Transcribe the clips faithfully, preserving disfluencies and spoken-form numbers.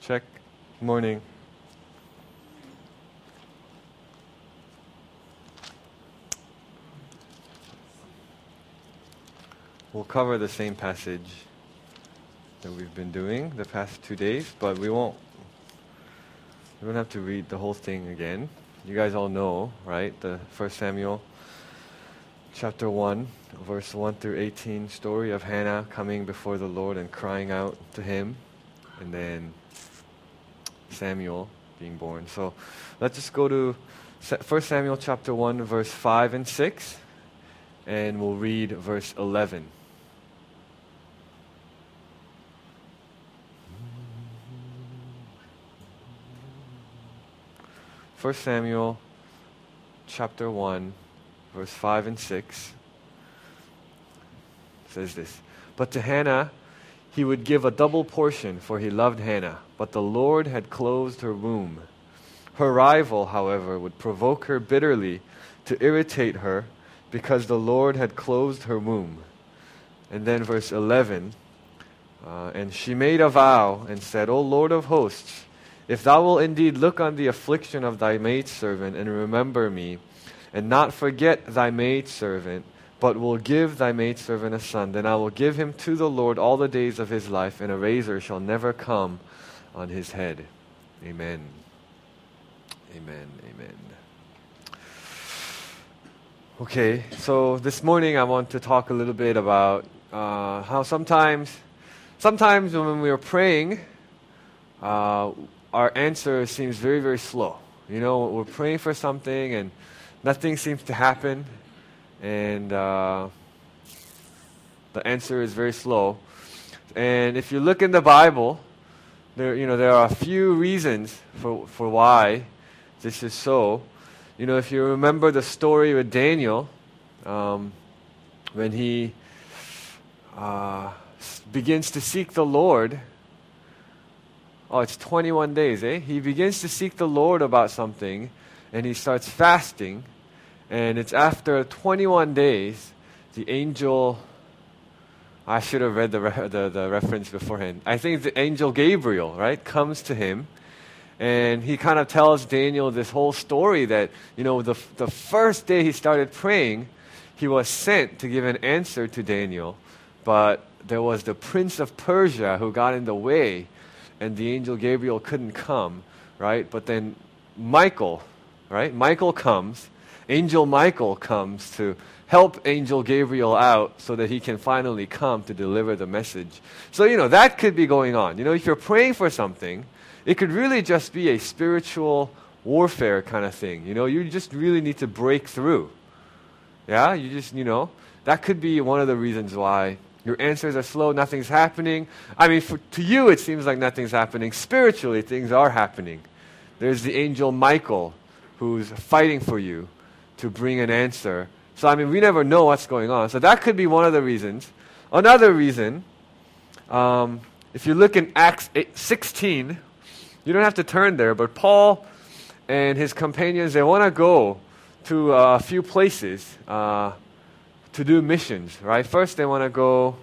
Check. Morning. We'll cover the same passage that we've been doing the past two days, but we won't. We don't have to read the whole thing again. You guys all know, right? The First Samuel chapter one, verse one through eighteen story of Hannah coming before the Lord and crying out to Him, and then Samuel being born. So let's just go to First Samuel chapter one, verse five and six, and we'll read verse eleven. First Samuel chapter one, verse five and six says this. But to Hannah he would give a double portion, for he loved Hannah. But the Lord had closed her womb. Her rival, however, would provoke her bitterly to irritate her, because the Lord had closed her womb. And then verse eleven, uh, and she made a vow and said, O Lord of hosts, if thou wilt indeed look on the affliction of thy maidservant and remember me, and not forget thy maidservant, but will give thy maidservant a son, then I will give him to the Lord all the days of his life, and a razor shall never come on his head. Amen. Amen. Amen. Okay, so this morning I want to talk a little bit about uh, how sometimes, sometimes when we are praying, uh, our answer seems very, very slow. You know, we're praying for something and nothing seems to happen, and uh, the answer is very slow. And if you look in the Bible, there, you know, there are a few reasons for for why this is so. You know, if you remember the story with Daniel, um, when he uh, begins to seek the Lord. Oh, it's twenty-one days, eh? He begins to seek the Lord about something, and he starts fasting. And it's after twenty-one days, the angel, I should have read the, re- the the reference beforehand. I think the angel Gabriel, right, comes to him. And he kind of tells Daniel this whole story that, you know, the the first day he started praying, he was sent to give an answer to Daniel. But there was the prince of Persia who got in the way, and the angel Gabriel couldn't come, right? But then Michael, right? Michael comes. Angel Michael comes to help Angel Gabriel out so that he can finally come to deliver the message. So, you know, that could be going on. You know, if you're praying for something, it could really just be a spiritual warfare kind of thing. You know, you just really need to break through. Yeah, you just, you know, that could be one of the reasons why your answers are slow, nothing's happening. I mean, for, to you it seems like nothing's happening. Spiritually, things are happening. There's the angel Michael who's fighting for you to bring an answer. So, I mean, we never know what's going on. So that could be one of the reasons. Another reason, um, if you look in Acts eight, sixteen, you don't have to turn there, but Paul and his companions, they want to go to uh, a few places uh, to do missions, right? First, they want to go,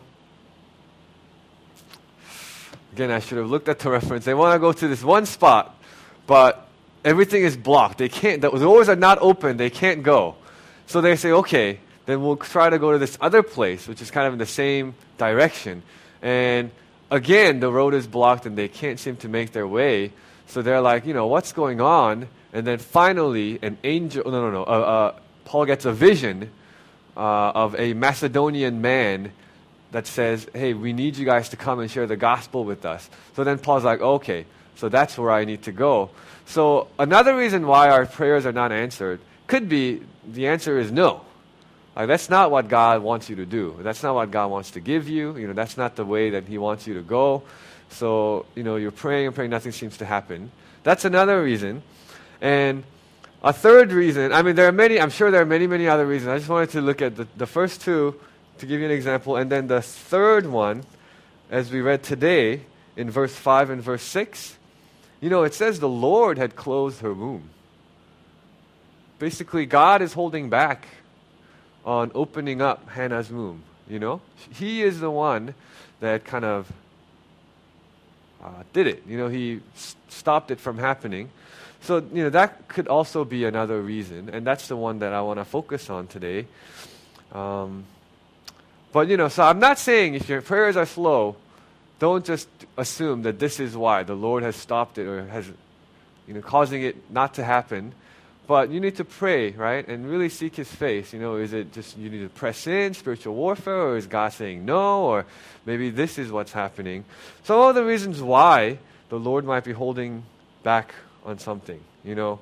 again, I should have looked at the reference. They want to go to this one spot, but everything is blocked. They can't, the doors are not open. They can't go. So they say, okay, then we'll try to go to this other place, which is kind of in the same direction. And again, the road is blocked and they can't seem to make their way. So they're like, you know, what's going on? And then finally, an angel, no, no, no, uh, uh, Paul gets a vision uh, of a Macedonian man that says, hey, we need you guys to come and share the gospel with us. So then Paul's like, okay, so that's where I need to go. So another reason why our prayers are not answered could be the answer is no. Like, that's not what God wants you to do. That's not what God wants to give you. You know, that's not the way that He wants you to go. So, you know, you're praying and praying, nothing seems to happen. That's another reason. And a third reason, I mean, there are many, I'm sure there are many, many other reasons. I just wanted to look at the, the first two to give you an example. And then the third one, as we read today in verse five and verse six, you know, it says the Lord had closed her womb. Basically, God is holding back on opening up Hannah's womb, you know? He is the one that kind of uh, did it. You know, he s- stopped it from happening. So, you know, that could also be another reason, and that's the one that I want to focus on today. Um, but, you know, so I'm not saying if your prayers are slow, don't just assume that this is why the Lord has stopped it or has, you know, causing it not to happen. But you need to pray, right, and really seek His face. You know, is it just you need to press in, spiritual warfare, or is God saying no, or maybe this is what's happening? Some of the reasons why the Lord might be holding back on something, you know.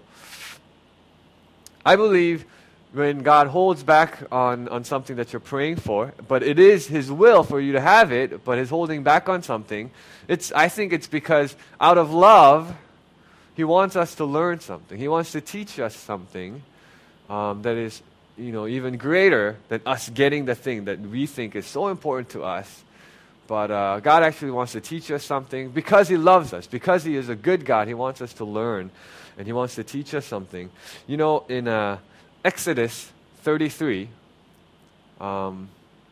I believe when God holds back on, on something that you're praying for, but it is His will for you to have it, but He's holding back on something, it's I think it's because out of love, He wants us to learn something. He wants to teach us something um, that is, you know, even greater than us getting the thing that we think is so important to us. But uh, God actually wants to teach us something because He loves us, because He is a good God. He wants us to learn, and He wants to teach us something. You know, in uh, Exodus thirty-three, um,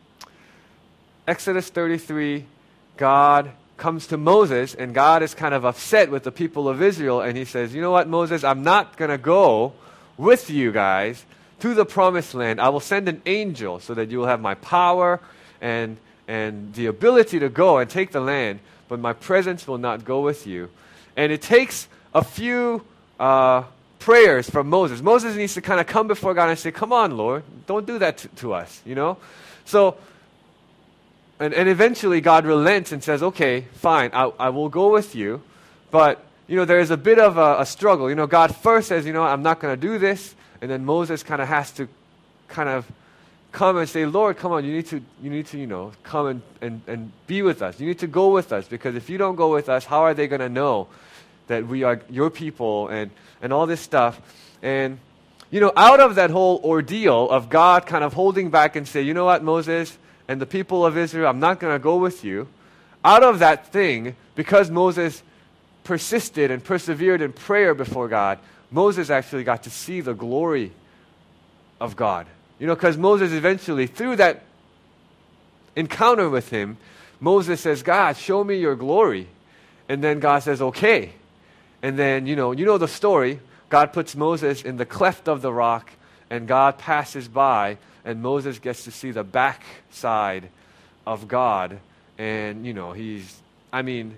Exodus thirty-three, God comes to Moses, and God is kind of upset with the people of Israel, and He says, you know what, Moses, I'm not going to go with you guys to the promised land. I will send an angel so that you will have my power and and the ability to go and take the land, but my presence will not go with you. And it takes a few uh, prayers from Moses. Moses needs to kind of come before God and say, come on, Lord, don't do that to, to us, you know? So, And, and eventually God relents and says, okay, fine, I, I will go with you. But, you know, there's a bit of a, a struggle. You know, God first says, you know, I'm not going to do this. And then Moses kind of has to kind of come and say, Lord, come on, you need to, you need to, you know, come and, and, and be with us. You need to go with us, because if you don't go with us, how are they going to know that we are your people and, and all this stuff? And, you know, out of that whole ordeal of God kind of holding back and say, you know what, Moses and the people of Israel, I'm not going to go with you. Out of that thing, because Moses persisted and persevered in prayer before God, Moses actually got to see the glory of God. You know, because Moses eventually, through that encounter with Him, Moses says, God, show me your glory. And then God says, okay. And then, you know, you know the story. God puts Moses in the cleft of the rock, and God passes by, and Moses gets to see the back side of God. And, you know, he's, I mean,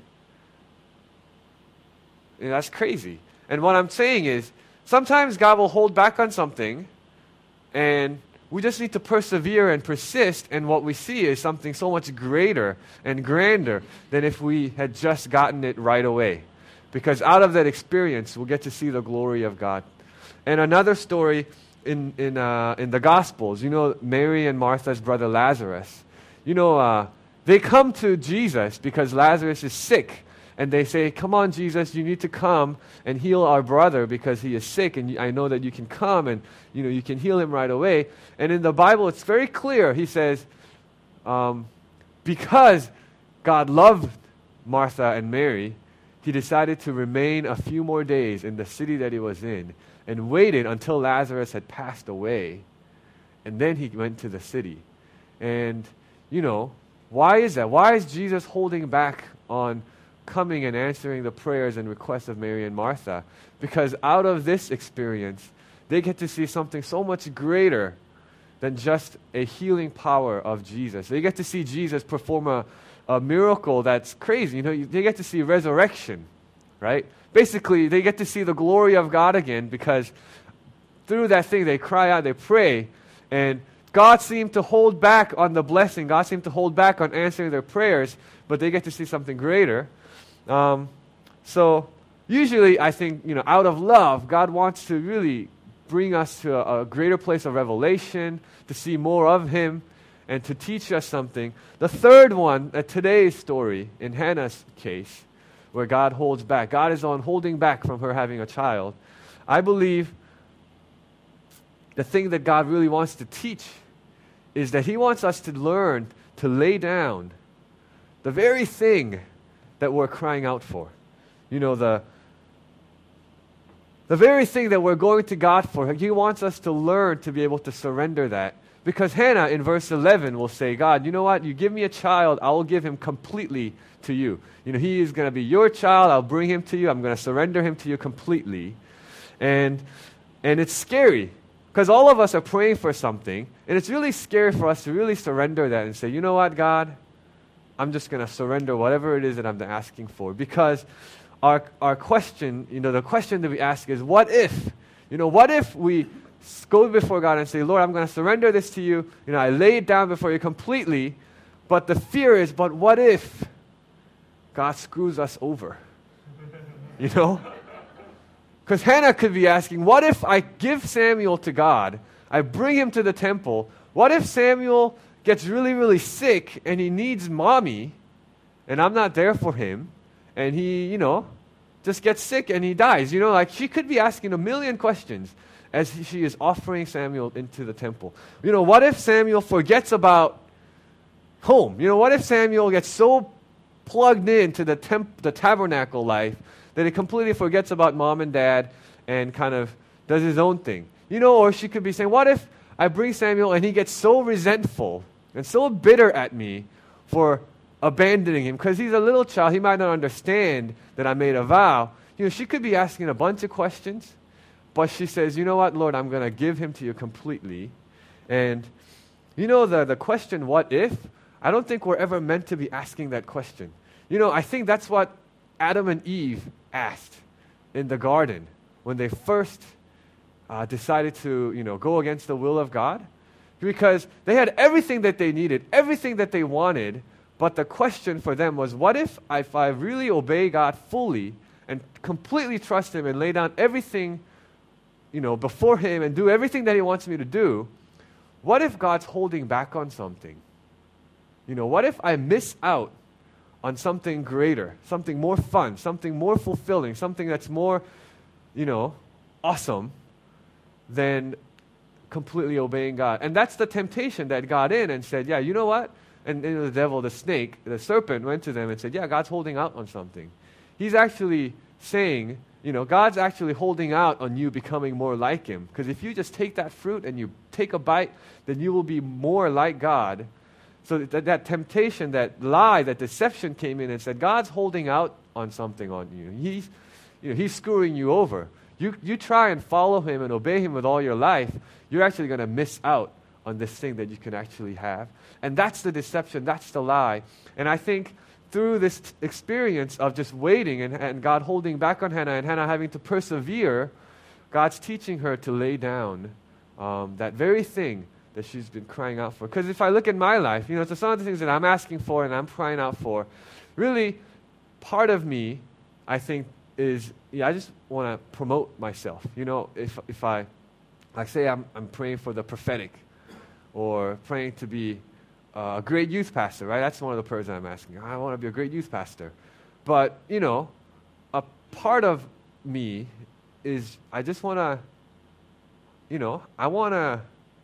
you know, that's crazy. And what I'm saying is, sometimes God will hold back on something, and we just need to persevere and persist, and what we see is something so much greater and grander than if we had just gotten it right away. Because out of that experience, we'll get to see the glory of God. And another story in in uh, in the Gospels, you know, Mary and Martha's brother Lazarus. You know, uh, they come to Jesus because Lazarus is sick. And they say, come on, Jesus, you need to come and heal our brother because he is sick, and I know that you can come and, you know, you can heal him right away. And in the Bible, it's very clear. He says, um, because God loved Martha and Mary, He decided to remain a few more days in the city that He was in and waited until Lazarus had passed away. And then He went to the city. And, you know, why is that? Why is Jesus holding back on coming and answering the prayers and requests of Mary and Martha? Because out of this experience, they get to see something so much greater than just a healing power of Jesus. They get to see Jesus perform a, a miracle that's crazy. You know, they get to see resurrection, right? Basically, they get to see the glory of God again, because through that thing, they cry out, they pray, and God seemed to hold back on the blessing. God seemed to hold back on answering their prayers, but they get to see something greater. Um, so usually I think, you know, out of love, God wants to really bring us to a, a greater place of revelation, to see more of Him, and to teach us something. The third one, uh, today's story, in Hannah's case, where God holds back. God is on holding back from her having a child. I believe the thing that God really wants to teach is that He wants us to learn to lay down the very thing that we're crying out for. You know, the the very thing that we're going to God for. He wants us to learn to be able to surrender that Because Hannah in verse eleven will say, God, you know what? You give me a child, I will give him completely to you. You know, he is going to be your child. I'll bring him to you. I'm going to surrender him to you completely. And and it's scary because all of us are praying for something, and it's really scary for us to really surrender that and say, you know what, God? I'm just going to surrender whatever it is that I'm asking for. Because our our question, you know, the question that we ask is, what if? You know, what if we go before God and say, Lord, I'm going to surrender this to you. You know, I lay it down before you completely. But the fear is, but what if God screws us over? You know? Because Hannah could be asking, what if I give Samuel to God, I bring him to the temple, what if Samuel gets really, really sick and he needs mommy and I'm not there for him and he, you know, just gets sick and he dies? You know, like she could be asking a million questions as she is offering Samuel into the temple. You know, what if Samuel forgets about home? You know, what if Samuel gets so plugged into the temp- the tabernacle life that he completely forgets about mom and dad and kind of does his own thing? You know, or she could be saying, what if I bring Samuel and he gets so resentful and so bitter at me for abandoning him because he's a little child, he might not understand that I made a vow. You know, she could be asking a bunch of questions, but she says, you know what, Lord, I'm going to give him to you completely. And you know, the, the question, what if? I don't think we're ever meant to be asking that question. You know, I think that's what Adam and Eve asked in the garden when they first uh, decided to, you know, go against the will of God. Because they had everything that they needed, everything that they wanted, but the question for them was, what if, if I really obey God fully and completely trust him and lay down everything, you know, before him and do everything that he wants me to do, what if God's holding back on something? You know, what if I miss out on something greater, something more fun, something more fulfilling, something that's more, you know, awesome than completely obeying God? And that's the temptation that got in and said, yeah, you know what? And, and the devil, the snake, the serpent went to them and said, yeah, God's holding out on something. He's actually saying, you know, God's actually holding out on you becoming more like him. Because if you just take that fruit and you take a bite, then you will be more like God. So that, that temptation, that lie, that deception came in and said, God's holding out on something on you. He's, you know, he's screwing you over. You, you try and follow him and obey him with all your life, you're actually going to miss out on this thing that you can actually have. And that's the deception, that's the lie. And I think through this t- experience of just waiting and, and God holding back on Hannah and Hannah having to persevere, God's teaching her to lay down um, that very thing that she's been crying out for. Because if I look at my life, you know, so some of the things that I'm asking for and I'm crying out for, really part of me, I think, is, yeah, I just want to promote myself. You know, if if I, like say I'm I'm praying for the prophetic or praying to be uh, a great youth pastor, right? That's one of the prayers that I'm asking. I want to be a great youth pastor. But, you know, a part of me is I just want to, you know, I want to,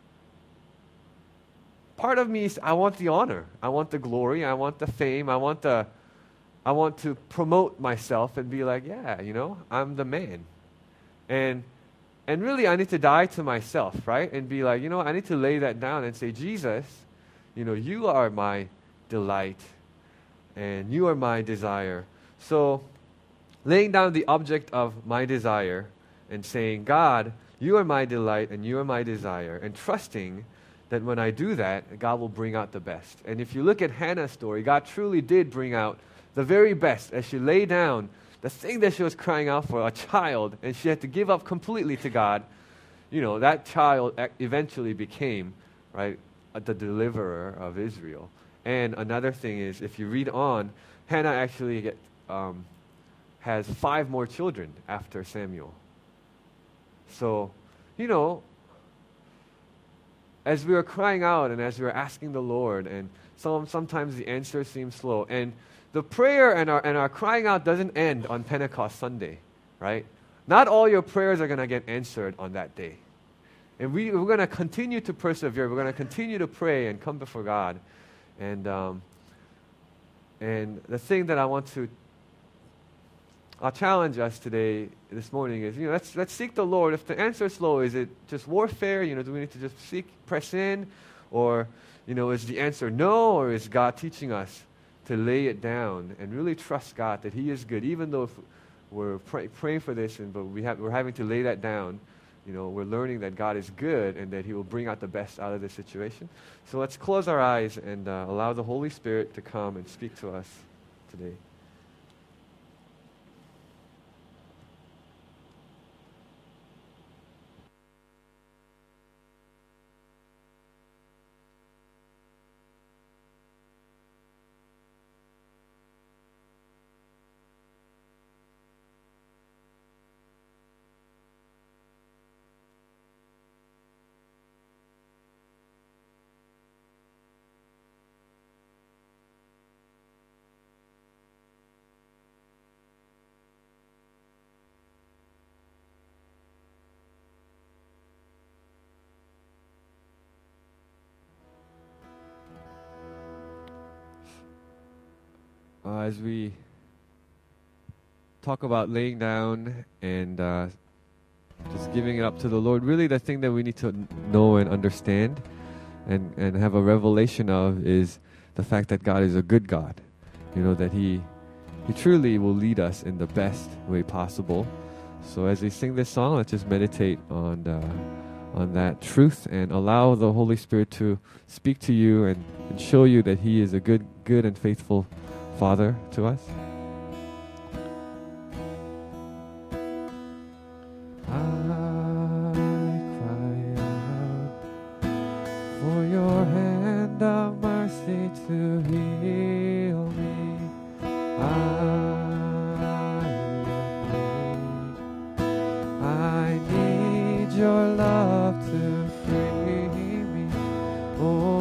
part of me is I want the honor. I want the glory. I want the fame. I want the, I want to promote myself and be like, yeah, you know, I'm the man. And and really I need to die to myself, right? And be like, you know, I need to lay that down and say, Jesus, you know, you are my delight and you are my desire. So laying down the object of my desire and saying, God, you are my delight and you are my desire, and trusting that when I do that, God will bring out the best. And if you look at Hannah's story, God truly did bring out the very best as she lay down the thing that she was crying out for, a child, and she had to give up completely to God. You know, that child eventually became, right, the deliverer of Israel. And another thing is, if you read on, Hannah actually get, um, has five more children after Samuel. So, you know, as we are crying out and as we are asking the Lord, and some, sometimes the answer seems slow, and the prayer and our, and our crying out doesn't end on Pentecost Sunday, right? Not all your prayers are going to get answered on that day. And we, we're going to continue to persevere. We're going to continue to pray and come before God. And, um, and the thing that I want to I'll challenge us today, this morning, is, you know, let's, let's seek the Lord. If the answer is slow, is it just warfare? You know, do we need to just seek, press in? Or, you know, is the answer no? Or is God teaching us to lay it down and really trust God that He is good, even though if we're pray, praying for this, and but we have, we're having to lay that down. You know, we're learning that God is good and that He will bring out the best out of the situation. So let's close our eyes and uh, allow the Holy Spirit to come and speak to us today. Uh, as we talk about laying down and uh, just giving it up to the Lord, really the thing that we need to n- know and understand and, and have a revelation of is the fact that God is a good God. You know, that He He truly will lead us in the best way possible. So as we sing this song, let's just meditate on uh, on that truth and allow the Holy Spirit to speak to you and, and show you that He is a good, good and faithful Father to us. I cry out for your hand of mercy to heal me. I, I need your love to free me. Oh,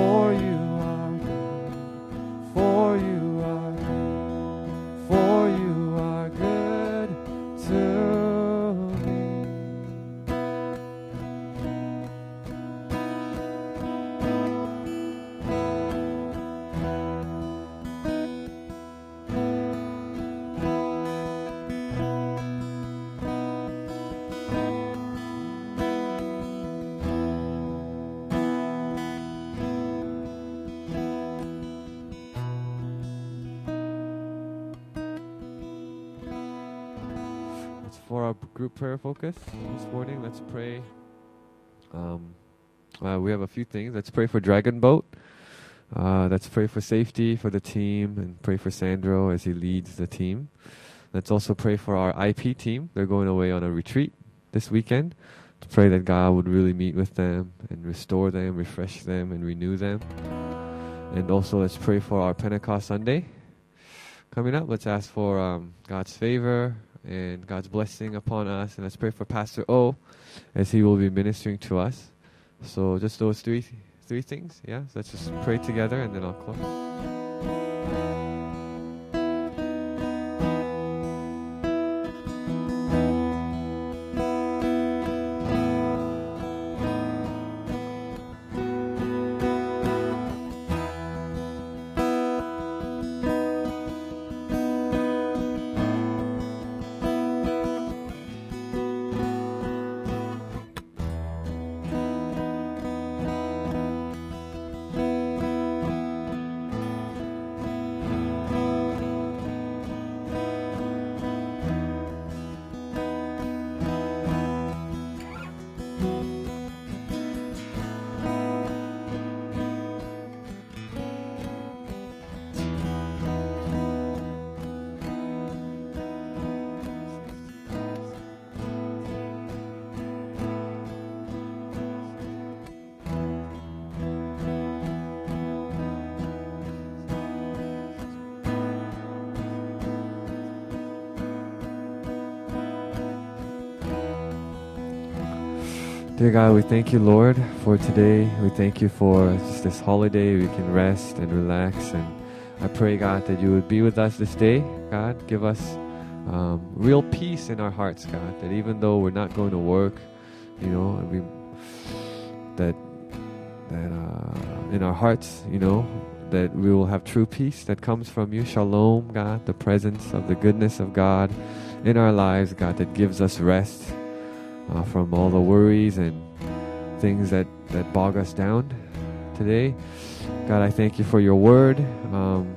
for you for our group prayer focus this morning, let's pray. Um, uh, we have a few things. Let's pray for Dragon Boat. Uh, let's pray for safety for the team and pray for Sandro as he leads the team. Let's also pray for our I P team. They're going away on a retreat this weekend. To pray that God would really meet with them and restore them, refresh them, and renew them. And also let's pray for our Pentecost Sunday coming up. Let's ask for um, God's favor and God's blessing upon us. And let's pray for Pastor O as he will be ministering to us. So just those three three things, yeah? So let's just pray together and then I'll close. Dear God, we thank you, Lord, for today. We thank you for just this holiday. We can rest and relax. And I pray, God, that you would be with us this day. God, give us um, real peace in our hearts, God, that even though we're not going to work, you know, and we, that, that uh, in our hearts, you know, that we will have true peace that comes from you. Shalom, God, the presence of the goodness of God in our lives, God, that gives us rest. Uh, from all the worries and things that, that bog us down today. God, I thank you for your word. Um,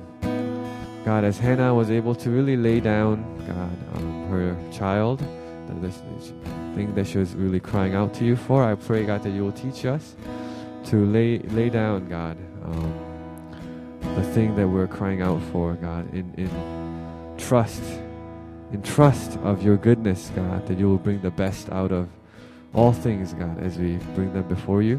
God, as Hannah was able to really lay down, God, um, her child, the, this, this thing that she was really crying out to you for, I pray, God, that you will teach us to lay lay down, God, um, the thing that we're crying out for, God, in, in trust. In trust of your goodness, God, that you will bring the best out of all things, God, as we bring them before you.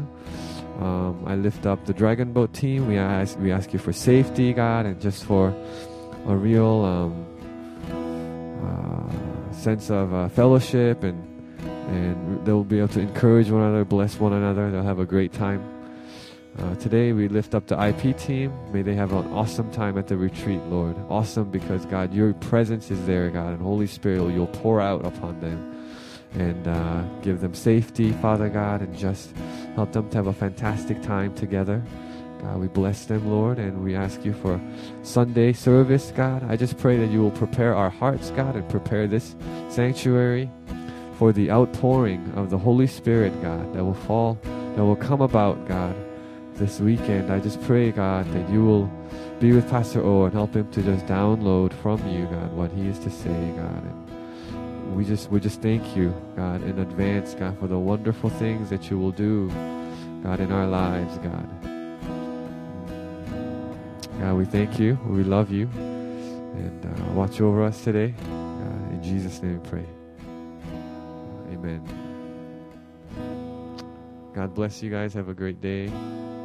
Um, I lift up the Dragon Boat team. We ask, we ask you for safety, God, and just for a real um, uh, sense of uh, fellowship, and and they'll be able to encourage one another, bless one another. They'll have a great time. Uh, today we lift up the I P team. May they have an awesome time at the retreat, Lord. Awesome because, God, your presence is there, God, and Holy Spirit, you'll pour out upon them and uh, give them safety, Father God, and just help them to have a fantastic time together. God, we bless them, Lord, and we ask you for Sunday service, God. I just pray that you will prepare our hearts, God, and prepare this sanctuary for the outpouring of the Holy Spirit, God, that will fall, that will come about, God, this weekend. I just pray, God, that you will be with Pastor O and help him to just download from you, God, what he is to say, God. And we just we just thank you, God, in advance, God, for the wonderful things that you will do, God, in our lives, God. God, we thank you. We love you. And uh, watch over us today. God, in Jesus' name we pray. Amen. God bless you guys. Have a great day.